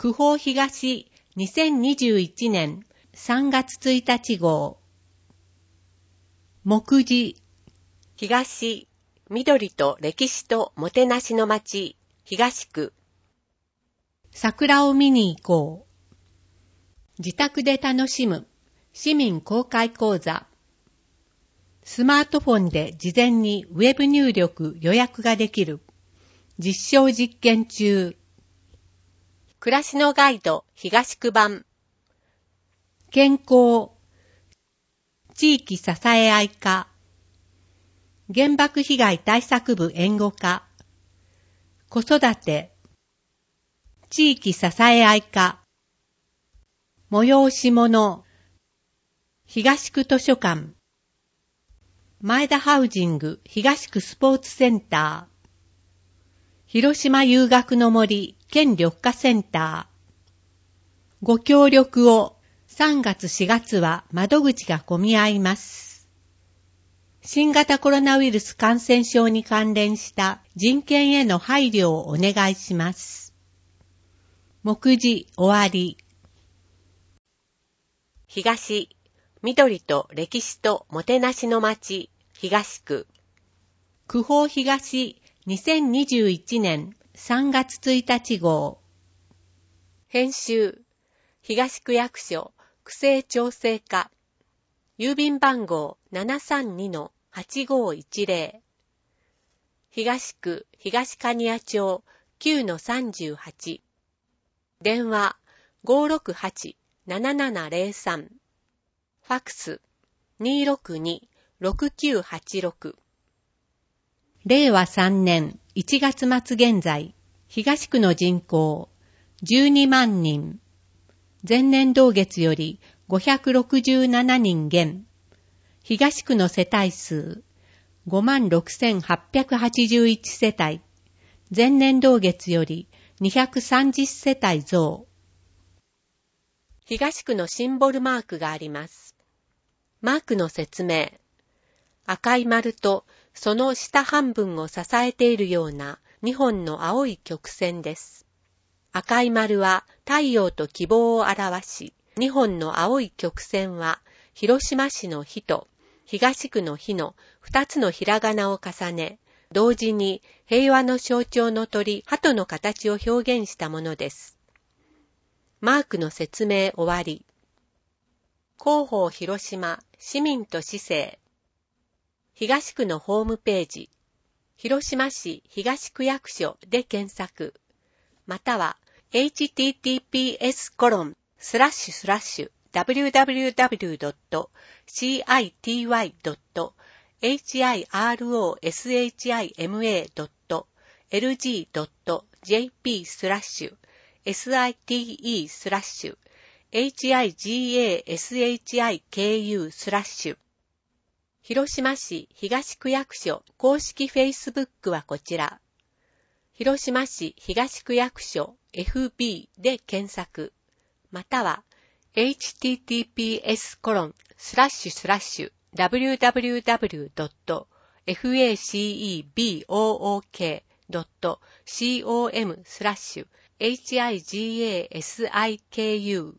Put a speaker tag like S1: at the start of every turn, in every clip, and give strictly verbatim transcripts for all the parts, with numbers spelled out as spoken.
S1: 九宝東にせんにじゅういちねんさんがつついたち号。目次。
S2: 東、緑と歴史ともてなしの町、東区。
S1: 桜を見に行こう。自宅で楽しむ市民公開講座。スマートフォンで事前にウェブ入力予約ができる。実証実験中。
S2: 暮らしのガイド東区版。
S1: 健康。地域支え合い課。原爆被害対策部援護課。子育て。地域支え合い課。催し物。東区図書館。前田ハウジング東区スポーツセンター。広島遊学の森県緑化センター。ご協力を。さんがつしがつは窓口が混み合います。新型コロナウイルス感染症に関連した人権への配慮をお願いします。目次終わり。
S2: 東、緑と歴史ともてなしの町、東区。
S1: 九宝東にせんにじゅういちねんさんがつついたち号。
S2: 編集、東区役所区政調整課。郵便番号 ななさんにのはちごいちぜろ。東区東蟹谷町 きゅうのさんじゅうはち。電話 ごーろくはちななななぜろさん。ファックス にーろくにろくきゅうはちろく。
S1: れいわさんねんいちがつまつ現在、東区の人口じゅうにまんにん。前年同月よりごひゃくろくじゅうななにん減。東区の世帯数 ごまんろくせんはっぴゃくはちじゅういち 世帯。前年同月よりにひゃくさんじゅう世帯増。
S2: 東区のシンボルマークがあります。マークの説明。赤い丸とその下半分を支えているようなにほんの青い曲線です。赤い丸は太陽と希望を表し、にほんの青い曲線は広島市の日と東区の日のふたつのひらがなを重ね、同時に平和の象徴の鳥、鳩の形を表現したものです。マークの説明終わり。広報広島市民と市政。東区のホームページ、広島市東区役所で検索、または エイチティーティーピーエスコロンスラッシュスラッシュダブリューダブリューダブリュードットシーアイティーワイドットエイチアイアールオーエスエイチアイエムエードットエルジードットジェーピースラッシュエスアイティーイースラッシュエイチアイジーエーエスエイチアイケーユースラッシュ。広島市東区役所公式フェイスブックはこちら。広島市東区役所 エフビー で検索、または エイチティーティーピーエスコロンスラッシュスラッシュダブリューダブリューダブリュードットファクボードットコムスラッシュエイチアイジーエーエスアイケーユー。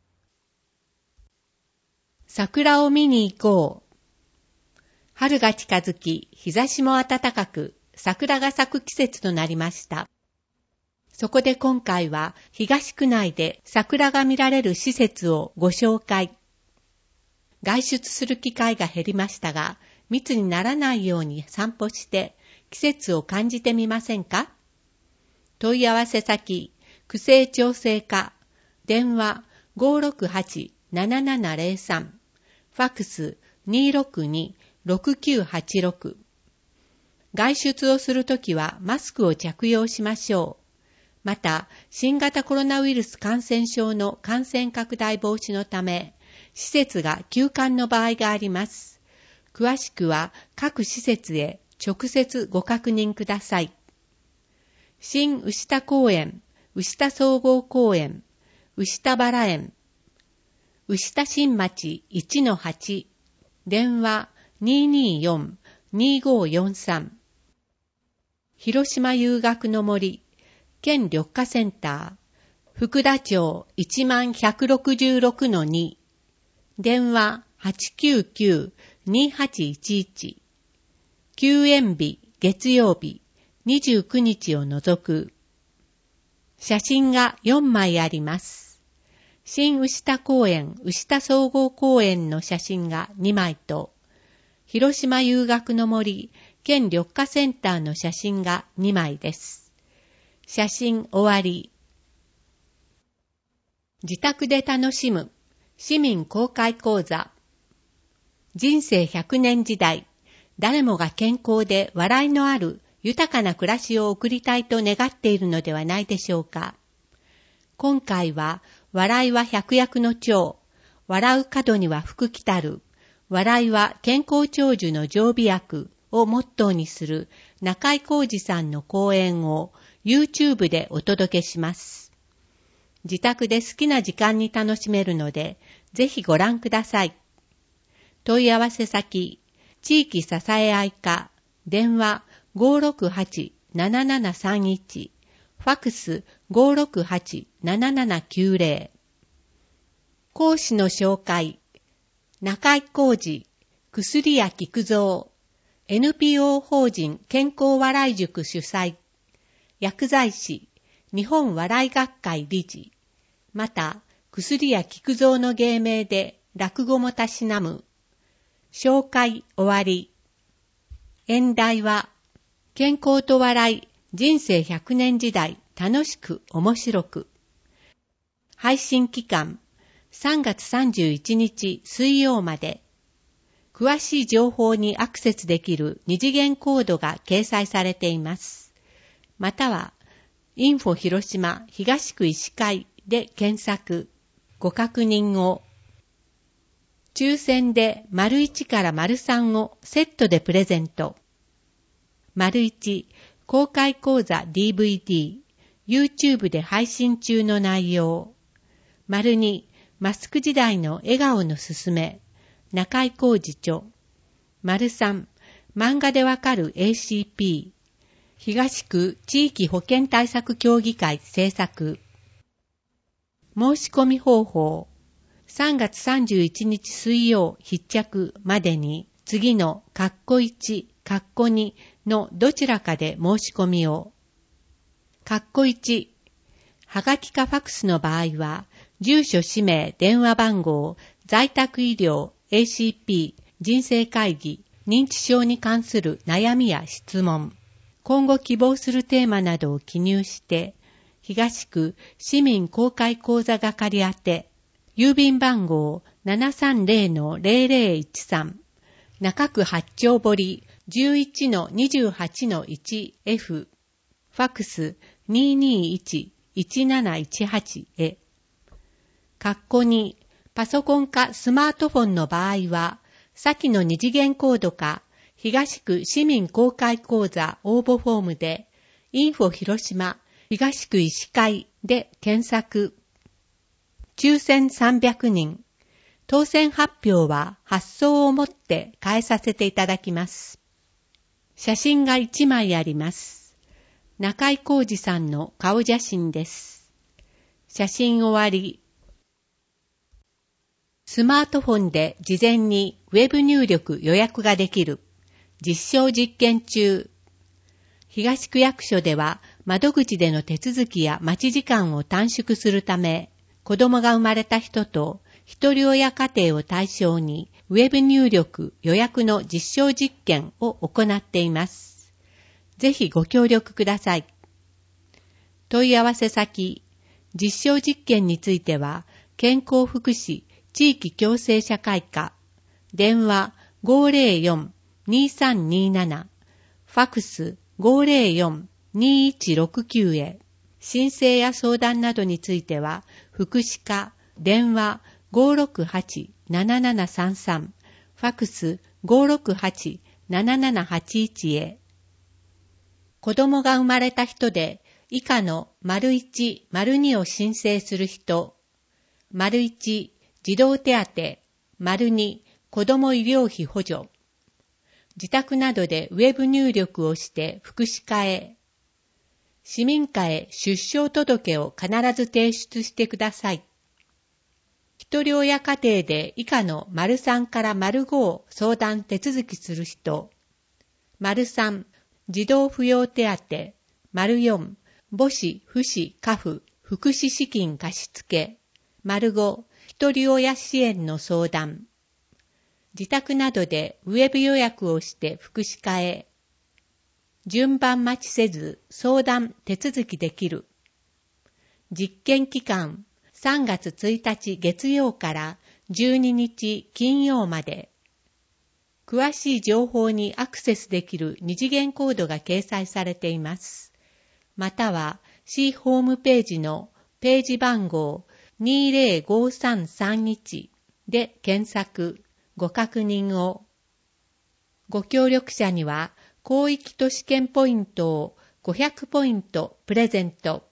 S1: 桜を見に行こう。春が近づき、日差しも暖かく、桜が咲く季節となりました。そこで今回は東区内で桜が見られる施設をご紹介。外出する機会が減りましたが、密にならないように散歩して季節を感じてみませんか？問い合わせ先、区政調整課、電話 ごーろくはちななななぜろさん、ファックス にーろくにろくきゅうはちろく。外出をするときはマスクを着用しましょう。また、新型コロナウイルス感染症の感染拡大防止のため、施設が休館の場合があります。詳しくは各施設へ直接ご確認ください。新牛田公園、牛田総合公園、牛田原園、牛田新町 いちのはち、電話 にーにーよんにーごーよんさん。広島遊学の森県緑化センター、 福田町 いちまんひゃくろくじゅうろくのに、電話 はちきゅうきゅう にはちいちいち、休園日月曜日にじゅうくにちを除く。写真がよんまいあります。新牛田公園、牛田総合公園の写真がにまいと、広島遊学の森県緑化センターの写真がにまいです。写真終わり。自宅で楽しむ市民公開講座。人生ひゃくねん時代、誰もが健康で笑いのある豊かな暮らしを送りたいと願っているのではないでしょうか。今回は、笑いは百薬の長、笑う角には福来たる、笑いは健康長寿の常備薬をモットーにする中井浩二さんの講演を YouTube でお届けします。自宅で好きな時間に楽しめるので、ぜひご覧ください。問い合わせ先、地域支え合い課、電話 ごーろくはち ななななさんいち、ファクス ごーろくはち ななななきゅうぜろ。講師の紹介、中井浩二、薬屋菊蔵、エヌピーオー 法人健康笑い塾主催、薬剤師、日本笑い学会理事、また、薬屋菊蔵の芸名で落語もたしなむ。紹介終わり。演題は、健康と笑い、人生ひゃくねん時代、楽しく面白く。配信期間、さんがつさんじゅういちにち水曜まで。詳しい情報にアクセスできる二次元コードが掲載されています。または、インフォ広島東区医師会で検索、ご確認を。抽選で丸いちから丸さんをセットでプレゼント。丸いち、公開講座 ディーブイディー、YouTube で配信中の内容。丸に、マスク時代の笑顔のすすめ、中井浩二著。丸さん、漫画でわかる エーシーピー、東区地域保健対策協議会制作。申し込み方法。さんがつさんじゅういちにち水曜必着までに次のカッコいち、カッコにのどちらかで申し込みを。カッコいち、はがきかファクスの場合は、住所、氏名、電話番号、在宅医療、エーシーピー、人生会議、認知症に関する悩みや質問、今後希望するテーマなどを記入して、東区市民公開講座係宛て、郵便番号 ななさんぜろのぜろぜろいちさん、中区八丁堀 じゅういちのにじゅうはちのいちエフ、ファクス にーにーいち いちなないちはち へ。カッコに、パソコンかスマートフォンの場合は、先の二次元コードか、東区市民公開講座応募フォームで、インフォ広島東区医師会で検索。抽選さんびゃくにん。当選発表は発送をもって変えさせていただきます。写真がいちまいあります。中井浩二さんの顔写真です。写真終わり。スマートフォンで事前にウェブ入力予約ができる。実証実験中。東区役所では窓口での手続きや待ち時間を短縮するため、子供が生まれた人と一人親家庭を対象にウェブ入力予約の実証実験を行っています。ぜひご協力ください。問い合わせ先、実証実験については、健康福祉地域共生社会課、電話 ごーぜろよん にーさんにーなな、ファクス ごーぜろよん にーいちろくきゅう へ。申請や相談などについては、福祉課、電話 ごーろくはち ななななさんさん、ファクス ごーろくはち ななななはちいち へ。子供が生まれた人で、以下の丸いち、丸にを申請する人、丸いち、児童手当、丸に、子供医療費補助。自宅などでウェブ入力をして福祉課へ。 市民課へ出生届を必ず提出してください。一人親家庭で以下の丸さんから丸ごを相談手続きする人。丸さん、児童扶養手当。丸よん、母子、父子、家父、福祉資金貸付。丸ご、一人親支援の相談。自宅などでウェブ予約をして福祉課へ。順番待ちせず相談手続きできる。実験期間さんがつついたち月曜からじゅうににち金曜まで。詳しい情報にアクセスできる二次元コードが掲載されています。または市ホームページのページ番号にぜろごさんさんいちで検索、ご確認を。ご協力者には広域都市圏ポイントをごひゃくポイントプレゼント。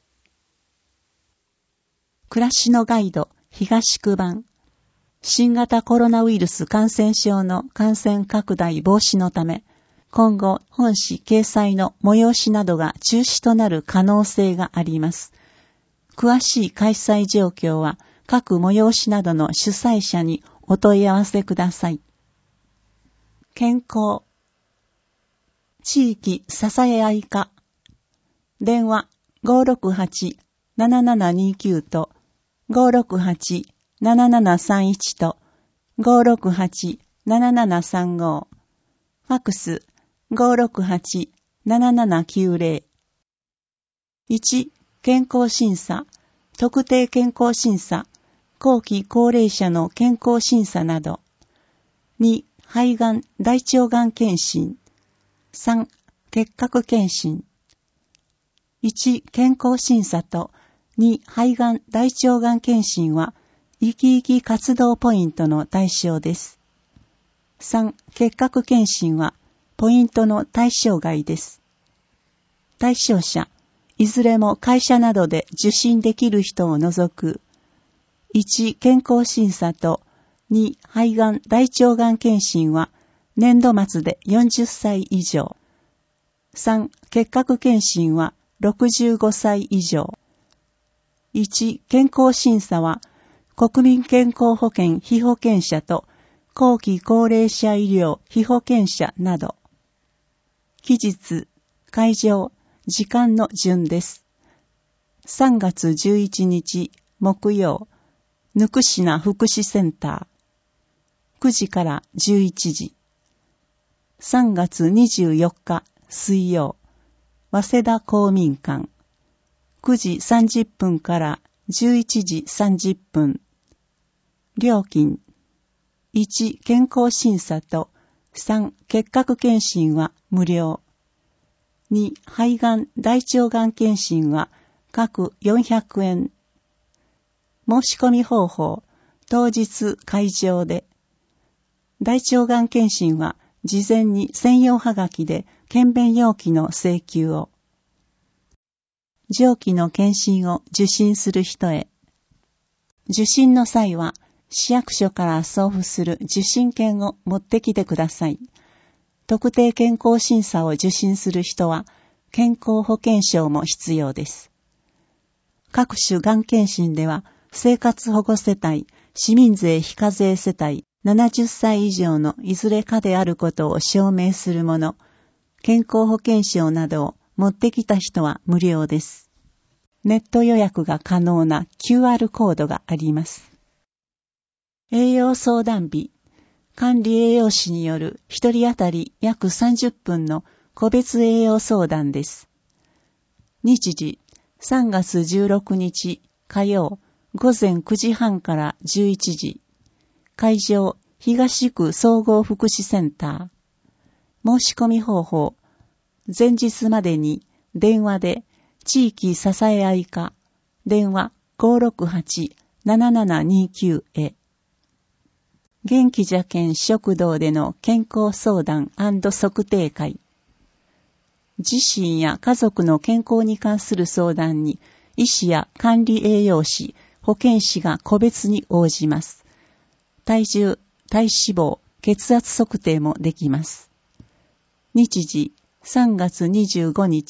S3: 暮らしのガイド東区版。新型コロナウイルス感染症の感染拡大防止のため、今後本誌掲載の催しなどが中止となる可能性があります。詳しい開催状況は各催しなどの主催者にお問い合わせください。健康。地域支え合い課。電話 ごーろくはちななななにきゅう と ごーろくはちななななさんいち と ごーろくはちななななさんご。ファックス ごーろくはちななななきゅうぜろ。いち. 健康審査、特定健康審査、後期高齢者の健康審査など。に. 肺がん、大腸がん検診。さん. 結核検診。いち. 健康審査とに. 肺がん、大腸がん検診は生き生き活動ポイントの対象です。さん. 結核検診はポイントの対象外です。対象者、いずれも会社などで受診できる人を除く。いち. 健康審査とに. 肺がん、大腸がん検診は年度末でよんじゅっさい以上。さん. 結核検診はろくじゅうごさい以上。いち. 健康審査は国民健康保険被保険者と後期高齢者医療被保険者など。期日、会場、時間の順です。さんがつじゅういちにち木曜、ぬくしな福祉センター。くじからじゅういちじ。さんがつにじゅうよっか水曜、早稲田公民館。くじさんじゅっぷんからじゅういちじさんじゅっぷん。料金。いち. 健康審査とさん. 結核検診は無料。に. 肺がん、大腸がん検診は各よんひゃくえん。申し込み方法、当日会場で。大腸がん検診は事前に専用はがきで検便要記の請求を。上記の検診を受診する人へ。受診の際は市役所から送付する受診券を持ってきてください。特定健康審査を受診する人は健康保険証も必要です。各種がん検診では生活保護世帯、市民税非課税世帯、ななじゅっさい以上のいずれかであることを証明するもの、健康保険証などを持ってきた人は無料です。ネット予約が可能な キューアール コードがあります。栄養相談日、管理栄養士による一人当たり約さんじゅっぷんの個別栄養相談です。日時、さんがつじゅうろくにち火曜、ごぜんくじはんからじゅういちじ。会場、東区総合福祉センター。申し込み方法、前日までに電話で地域支え合い課、電話 ごーろくはちななななにきゅう へ。元気じゃけん食堂での健康相談&測定会。自身や家族の健康に関する相談に医師や管理栄養士、保健師が個別に応じます。体重、体脂肪、血圧測定もできます。日時、さんがつにじゅうごにち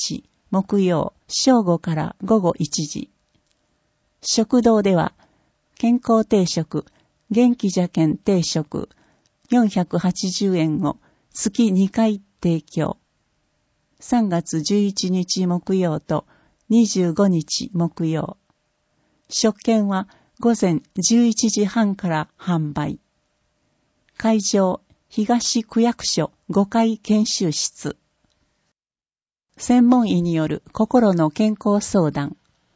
S3: 木曜、正午から午後いちじ。食堂では、健康定食、元気じゃけん定食、よんひゃくはちじゅうえんを月にかい提供。さんがつじゅういちにち木曜とにじゅうごにち木曜。食券は午前じゅういちじはんから販売。会場、東区役所ごかい研修室。専門医による心の健康相談。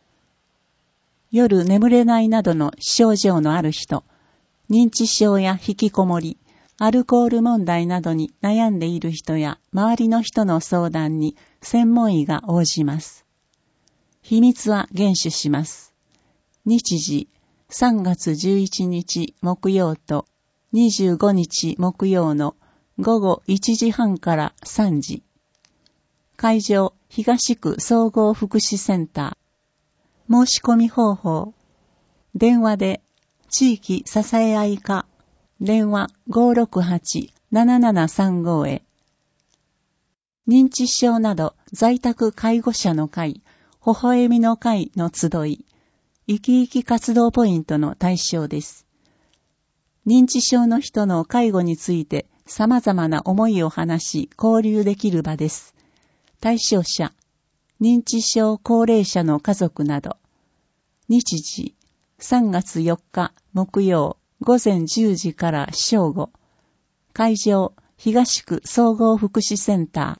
S3: 夜眠れないなどの症状のある人、認知症や引きこもり、アルコール問題などに悩んでいる人や周りの人の相談に専門医が応じます。秘密は厳守します。日時、さんがつじゅういちにち木曜とにじゅうごにち木曜の午後いちじはんからさんじ。会場、東区総合福祉センター。申し込み方法。電話で、地域支え合い課。電話 ごろくはちななななさんご へ。認知症など在宅介護者の会、微笑みの会の集い。生き生き活動ポイントの対象です。認知症の人の介護について様々な思いを話し交流できる場です。対象者、認知症高齢者の家族など。日時、さんがつよっか木曜午前じゅうじから正午。会場、東区総合福祉センター。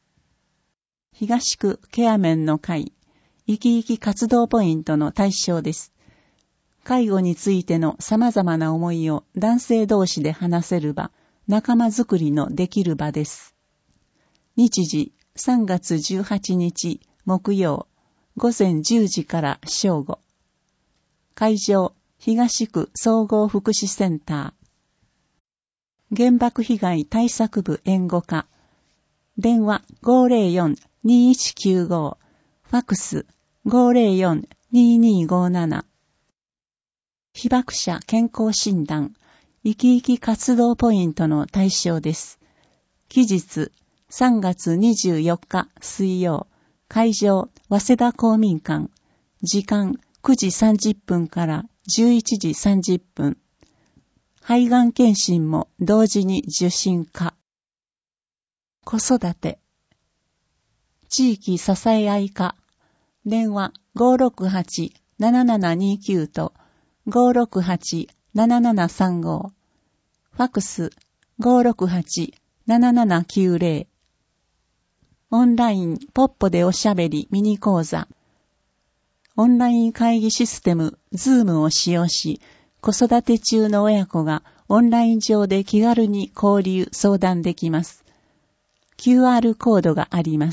S3: 東区ケアメンの会、生き生き活動ポイントの対象です。介護についての様々な思いを男性同士で話せる場、仲間づくりのできる場です。日時、さんがつじゅうはちにち木曜、午前じゅうじから正午。会場、東区総合福祉センター。原爆被害対策部援護課。電話 ごーぜろよんにーいちきゅうご。ファクス ごーぜろよんにーにーごーなな。被爆者健康診断、生き生き活動ポイントの対象です。期日、さんがつにじゅうよっか水曜、会場、早稲田公民館、時間くじさんじゅっぷんからじゅういちじさんじゅっぷん。肺がん検診も同時に受診可。子育て。地域支え合い課。電話 ごーろくはちななななにーきゅう と ごーろくはちななななさんご。ファクス ごーろくはちななななきゅうぜろ。オンラインポッポでおしゃべりミニ講座。オンライン会議システム Zoom を使用し、子育て中の親子がオンライン上で気軽に交流相談できます。キューアール コードがあります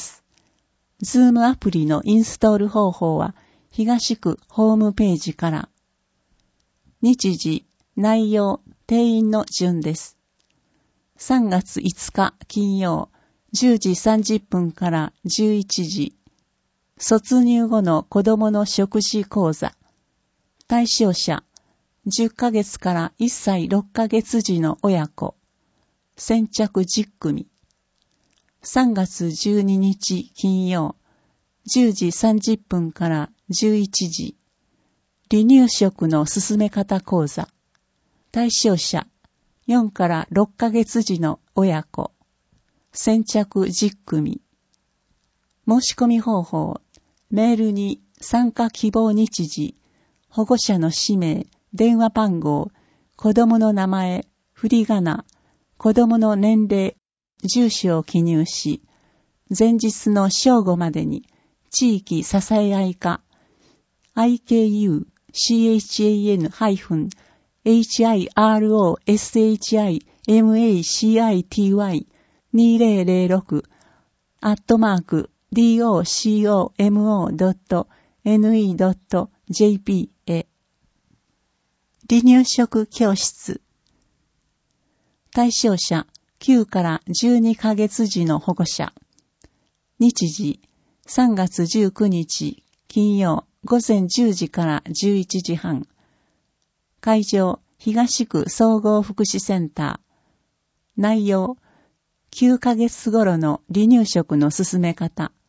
S3: 。Zoom アプリのインストール方法は東区ホームページから。日時、内容、定員の順です。さんがついつか金曜、じゅうじさんじゅっぷんからじゅういちじ。卒入後の子供の食事講座。対象者、じゅっかげつからいっさいろっかげつ児の親子。先着じゅっくみ。さんがつじゅうににち金曜、じゅうじさんじゅっぷんからじゅういちじ。離乳食の進め方講座。対象者、よんからろっかげつ児の親子。先着じゅっくみ。申し込み方法、メールに参加希望日時、保護者の氏名、電話番号、子供の名前、振り仮名、子供の年齢、住所を記入し、前日の正午までに地域支え合い課 アイケーユーシーエイチエーエヌ エイチアイアールオーエスエイチアイエムエーシーアイティーワイにせんろく アットマーク ドコモドットネット ドットジェーピー へ。離乳食教室。対象者きゅうからじゅうにかげつ児の保護者。日時さんがつじゅうくにち金曜午前じゅうじからじゅういちじはん。会場東区総合福祉センター。内容きゅうかげつ頃の離乳食の進め方。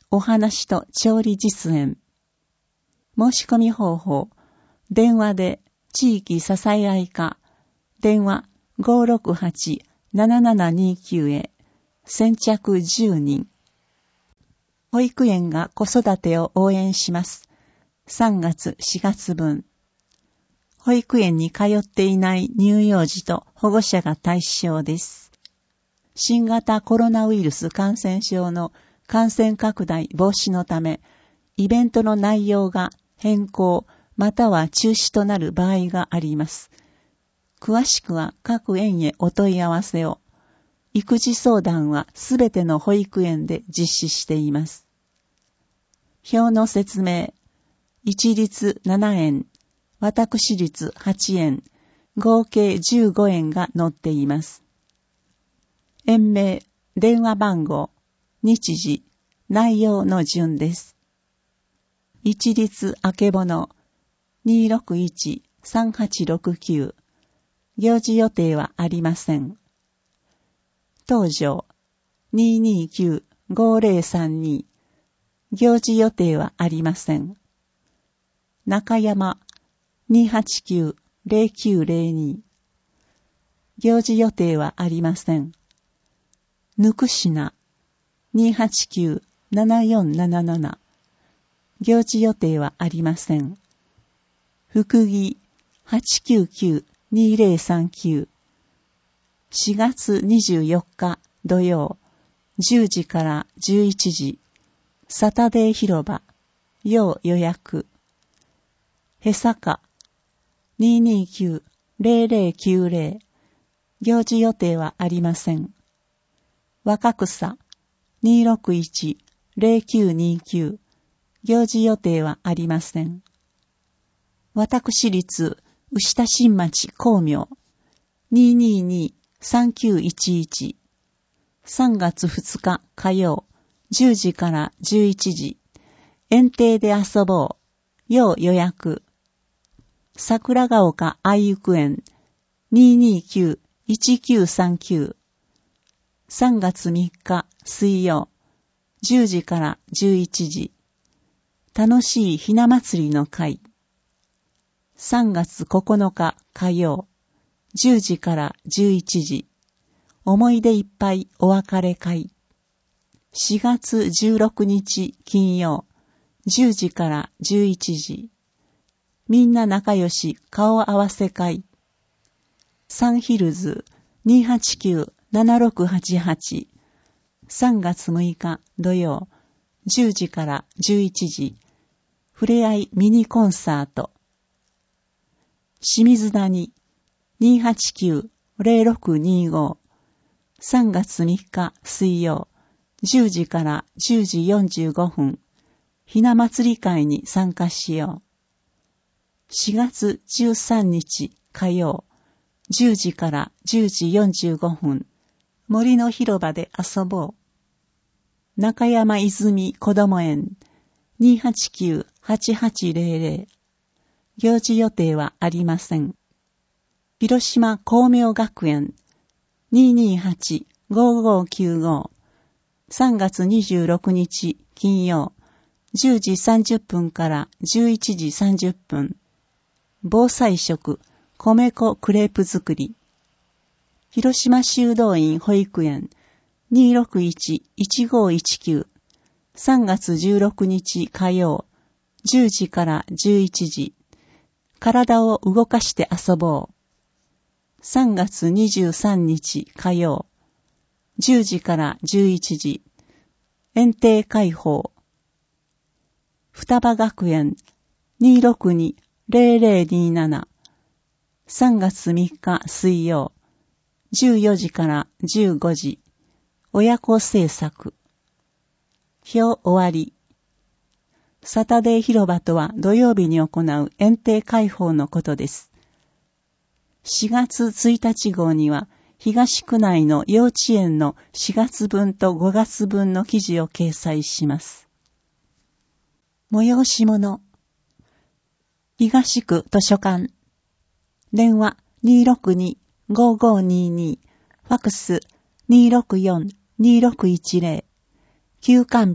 S3: お話と調理実演。申し込み方法。電話で地域支え合い課。電話 ごーろくはち ななななにきゅう へ。先着じゅうにん。保育園が子育てを応援します。さんがつしがつぶん。保育園に通っていない乳幼児と保護者が対象です。新型コロナウイルス感染症の感染拡大防止のため、イベントの内容が変更または中止となる場合があります。詳しくは各園へお問い合わせを。育児相談はすべての保育園で実施しています。表の説明。一律ななえん、私立はちえん、合計じゅうごえんが載っています。園名、電話番号、日時、内容の順です。一律あけぼの にーろくいち さんはちろくきゅう。行事予定はありません。東条 にーにーきゅう ごーぜろさんに。行事予定はありません。中山 にーはちきゅう ぜろきゅうぜろに。行事予定はありません。ぬくしな にーはちきゅう ななよんなななな。行事予定はありません。福木 はちきゅうきゅう にーぜろさんきゅう。しがつにじゅうよっか土曜じゅうじからじゅういちじ。サタデー広場。要予約。へさか にーにーきゅう ぜろぜろきゅうぜろ。行事予定はありません。若草 にーろくいち ぜろきゅうにーきゅう。行事予定はありません。私立牛田新町光明 にーにーにーさんきゅういちいち。さんがつふつか火曜じゅうじからじゅういちじ。園庭で遊ぼう。要予約。桜ヶ丘愛育園 にーにーきゅう いちきゅうさんきゅう。さんがつみっか水曜じゅうじからじゅういちじ。楽しいひな祭りの会。さんがつここのか火曜じゅうじからじゅういちじ。思い出いっぱいお別れ会。しがつじゅうろくにち金曜じゅうじからじゅういちじ。みんな仲良し顔合わせ会。サンヒルズ にーはちきゅう ななろくはちはち。さんがつむいか土曜じゅうじからじゅういちじ。ふれあいミニコンサート。清水谷 にーはちきゅう ぜろろくにーご。さんがつみっか水曜じゅうじからじゅうじよんじゅうごふん。ひな祭り会に参加しよう。しがつじゅうさんにち火曜じゅうじからじゅうじよんじゅうごふん。森の広場で遊ぼう。中山泉こども園 にーはちきゅう はちはちぜろぜろ。行事予定はありません。広島光明学園 にーにーはち ごーごーきゅうご。さんがつにじゅうろくにち金曜じゅうじさんじゅっぷんからじゅういちじさんじゅっぷん。防災食米粉クレープ作り。広島修道院保育園 にーろくいち いちごーいちきゅう。さんがつじゅうろくにち火曜じゅうじからじゅういちじ。体を動かして遊ぼう。さんがつにじゅうさんにち火曜じゅうじからじゅういちじ。園庭開放。双葉学園 にーろくに ぜろぜろにーなな。さんがつみっか水曜じゅうよじからじゅうごじ。親子制作。表終わり。サタデー広場とは土曜日に行う園庭開放のことです。しがつついたち号には東区内の幼稚園のしがつぶんとごがつぶんの記事を掲載します。催し物。東区図書館。電話 にーろくに ごーごーにーにー。ファクス にーろくよん にーろくいちぜろ。休館日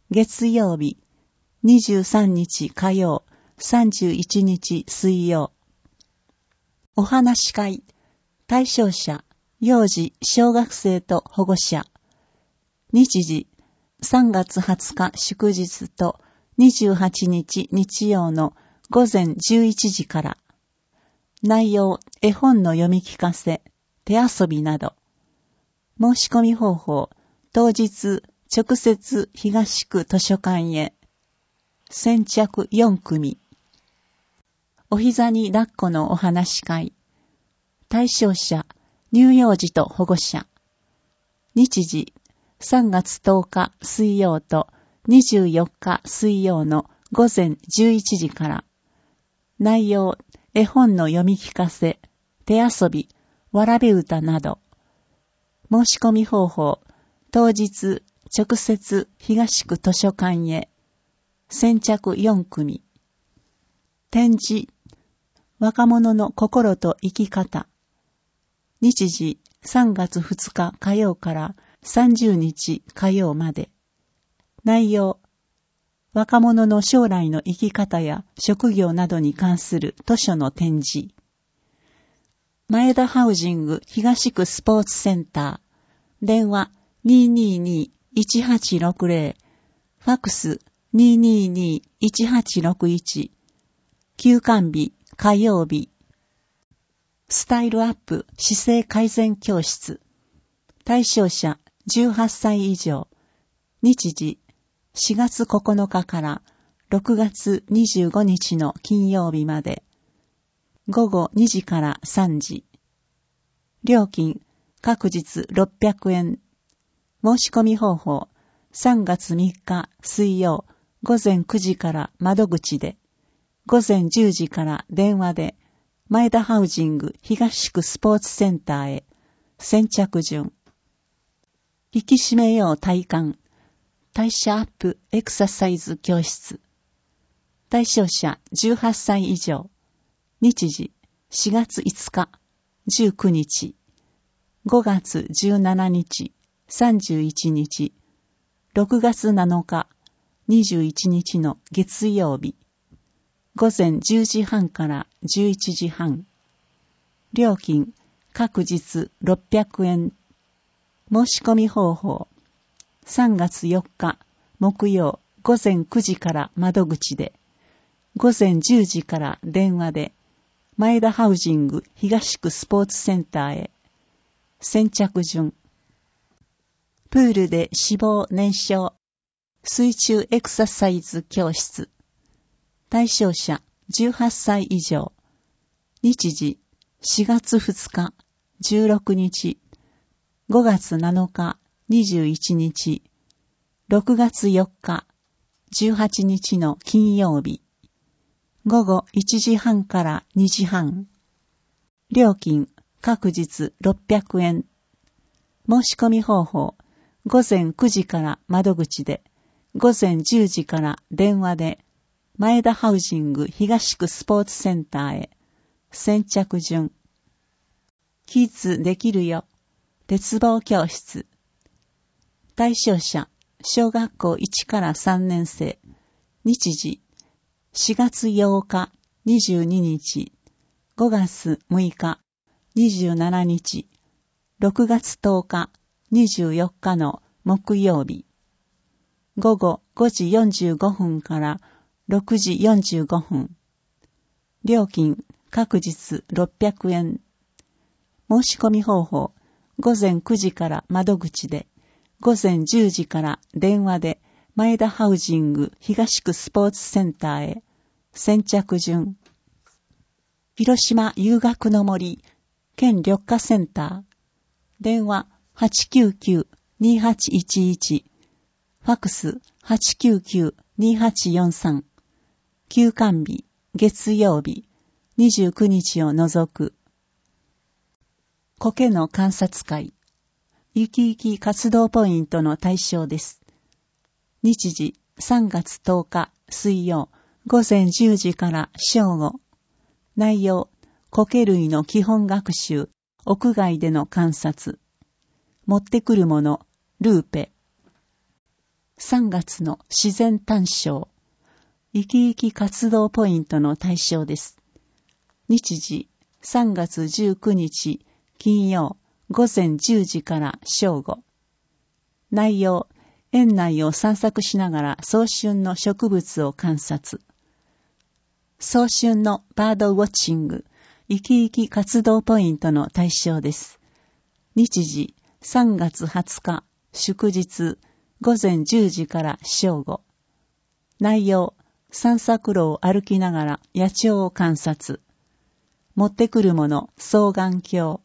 S3: 月曜日、にじゅうさんにち火曜、さんじゅういちにち水曜。お話し会、対象者、幼児、小学生と保護者。日時、さんがつはつか祝日とにじゅうはちにち日曜のごぜんじゅういちじから。内容、絵本の読み聞かせ、手遊びなど。申し込み方法、当日、直接東区図書館へ。先着よんくみ。お膝に抱っこのお話し会。対象者、乳幼児と保護者。日時、さんがつとおか水曜とにじゅうよっか水曜のごぜんじゅういちじから。内容、絵本の読み聞かせ、手遊び、わらべ歌など。申し込み方法、当日、直接東区図書館へ。先着よんくみ。展示、若者の心と生き方。日時、さんがつふつか火曜からさんじゅうにち火曜まで。内容、若者の将来の生き方や職業などに関する図書の展示。前田ハウジング東区スポーツセンター。電話 にーにーにーいちはちろくぜろ。ファックス にーにーにーいちはちろくいち。休館日、火曜日。スタイルアップ姿勢改善教室。対象者じゅうはっさい以上。日時しがつここのかからろくがつにじゅうごにちの金曜日まで。ごごにじからさんじ。料金各日ろっぴゃくえん。申し込み方法さんがつみっか水曜ごぜんくじから窓口で、ごぜんじゅうじから電話で前田ハウジング東区スポーツセンターへ。先着順。引き締めよう体幹。代謝アップエクササイズ教室。対象者じゅうはっさい以上。日時しがついつか、じゅうくにち、ごがつじゅうしちにち、さんじゅういちにち、ろくがつなのか、にじゅういちにちの月曜日。ごぜんじゅうじはんからじゅういちじはん。料金各日ろっぴゃくえん。申し込み方法さんがつよっか木曜ごぜんくじから窓口で、ごぜんじゅうじから電話で前田ハウジング東区スポーツセンターへ。先着順。プールで脂肪燃焼水中エクササイズ教室。対象者じゅうはっさい以上。日時しがつふつか、じゅうろくにち、ごがつなのか、にじゅういちにち、ろくがつよっか、じゅうはちにちの金曜日。ごごいちじはんからにじはん。料金各日ろっぴゃくえん。申し込み方法ごぜんくじから窓口で、ごぜんじゅうじから電話で前田ハウジング東区スポーツセンターへ。先着順。キッズできるよ鉄棒教室。対象者小学校いちからさんねんせい。日時しがつようか、にじゅうににち、ごがつむいか、にじゅうしちにち、ろくがつとおか、にじゅうよっかの木曜日。ごごごじよんじゅうごふんからろくじよんじゅうごふん。料金各日ろっぴゃくえん。申し込み方法ごぜんくじから窓口で、ごぜんじゅうじから電話で前田ハウジング東区スポーツセンターへ。先着順。広島遊学の森県緑化センター。電話 はちきゅうきゅうにはちいちいち。ファックス はちきゅうきゅうにはちよんさん。休館日月曜日にじゅうくにちを除く。苔の観察会。ゆきゆき活動ポイントの対象です。日時さんがつとおか水曜ごぜんじゅうじから正午。内容苔類の基本学習、屋外での観察。持ってくるものルーペ。 さんがつの自然誕生、生き生き活動ポイントの対象です。日時、さんがつじゅうくにち金曜ごぜんじゅうじから正午。内容、園内を散策しながら早春の植物を観察。早春のバードウォッチング、生き生き活動ポイントの対象です。日時、さんがつはつか祝日ごぜんじゅうじから正午。内容、散策路を歩きながら野鳥を観察。持ってくるもの、双眼鏡。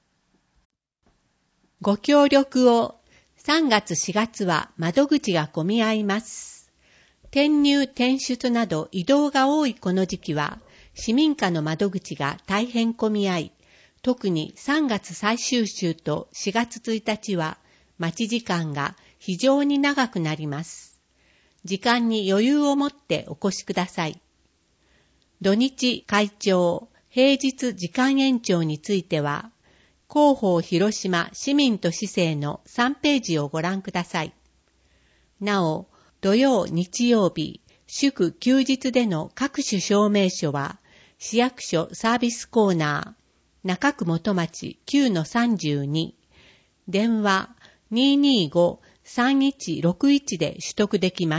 S1: ご協力を。さんがつしがつは窓口が混み合います。転入転出など移動が多いこの時期は、市民課の窓口が大変混み合い、特にさんがつ最終週としがつついたちは待ち時間が非常に長くなります。時間に余裕を持ってお越しください。土日開庁、平日時間延長については、広報広島市民と市政のさんページをご覧ください。なお、土曜日曜日、祝休日での各種証明書は、市役所サービスコーナー、中区元町 きゅうのさんじゅうに、電話 にーにーごーさんいちろくいち で取得できます。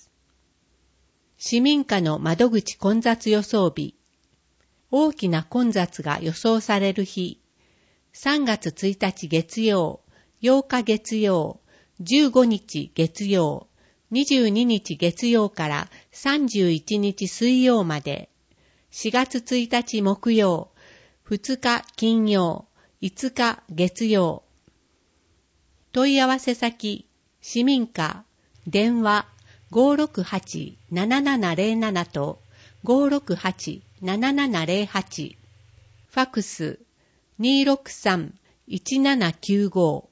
S1: 市民課の窓口混雑予想日。大きな混雑が予想される日。さんがつついたち月曜、ようか月曜、じゅうごにち月曜、にじゅうににち月曜からさんじゅういちにち水曜まで、しがつついたち木曜、ふつか金曜、いつか月曜。問い合わせ先、市民課、電話 ごーろくはちななななぜろなな と ごーろくはちななななぜろはち、ファックスにーろくさんいちななきゅうご。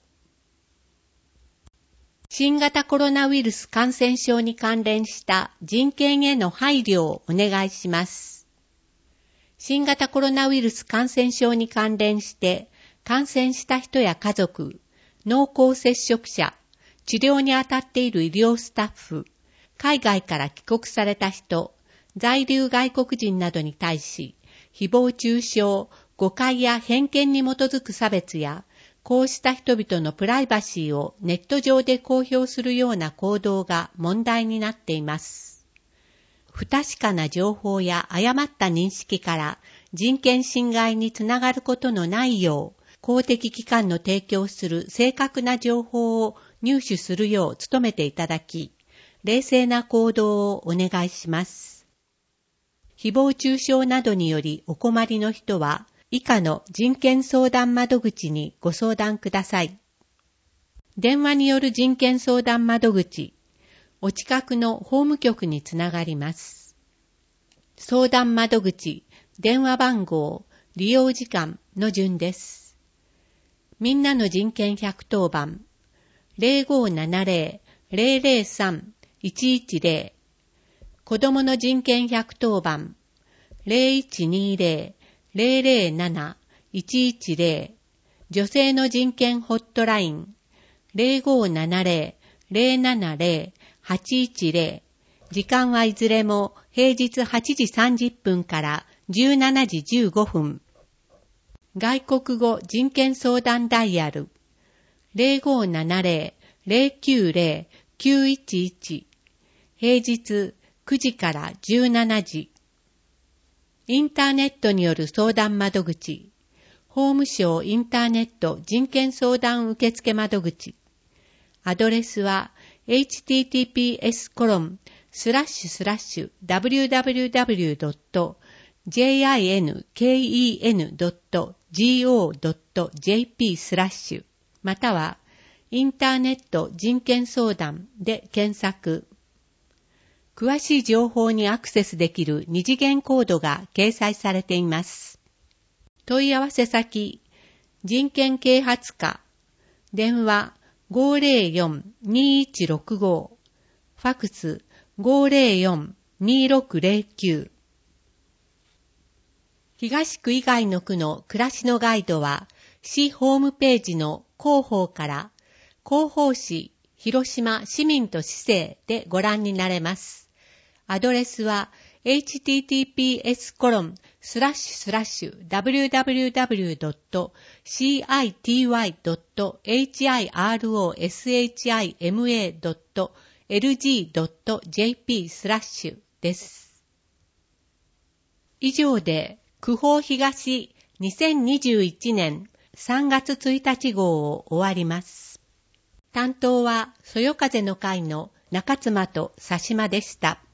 S1: 新型コロナウイルス感染症に関連した人権への配慮をお願いします。新型コロナウイルス感染症に関連して感染した人や家族、濃厚接触者、治療に当たっている医療スタッフ、海外から帰国された人、在留外国人などに対し、誹謗中傷、誤解や偏見に基づく差別や、こうした人々のプライバシーをネット上で公表するような行動が問題になっています。不確かな情報や誤った認識から人権侵害につながることのないよう、公的機関の提供する正確な情報を入手するよう努めていただき、冷静な行動をお願いします。誹謗中傷などによりお困りの人は、以下の人権相談窓口にご相談ください。電話による人権相談窓口、お近くの法務局につながります。相談窓口、電話番号、利用時間の順です。みんなの人権ひゃくとおばん、ぜろごーななぜろ ぜろぜろさん いちいちぜろ、子どもの人権ひゃくとおばん、ぜろいちにーぜろ ぜろぜろなな いちいちぜろ、女性の人権ホットライン ぜろごーななぜろ ぜろななぜろ はちいちぜろ、時間はいずれも平日はちじさんじゅっぷんからじゅうしちじじゅうごふん。外国語人権相談ダイヤル ぜろごーななぜろ ぜろきゅうぜろ きゅういちいち、平日くじからじゅうしちじ。インターネットによる相談窓口、法務省インターネット人権相談受付窓口。アドレスは エイチティーティーピーエスコロンスラッシュスラッシュダブリューダブリューダブリュードットジンケンドットゴードットジェーピー スラッシュまたはインターネット人権相談で検索。詳しい情報にアクセスできる二次元コードが掲載されています。問い合わせ先、人権啓発課、電話 ごーぜろよん にーいちろくご、ファックス ごーぜろよん にーろくぜろきゅう。東区以外の区の暮らしのガイドは、市ホームページの広報から、広報誌広島市民と市政でご覧になれます。アドレスは エイチティーティーピーエスコロンスラッシュスラッシュダブリューダブリューダブリュードットシーアイティーワイドットエイチアイアールオーエスエイチアイエムエードットエルジードットジェーピースラッシュです。以上で九方東にせんにじゅういちねんさんがつついたち号を終わります。担当はそよ風の会の中妻と佐島でした。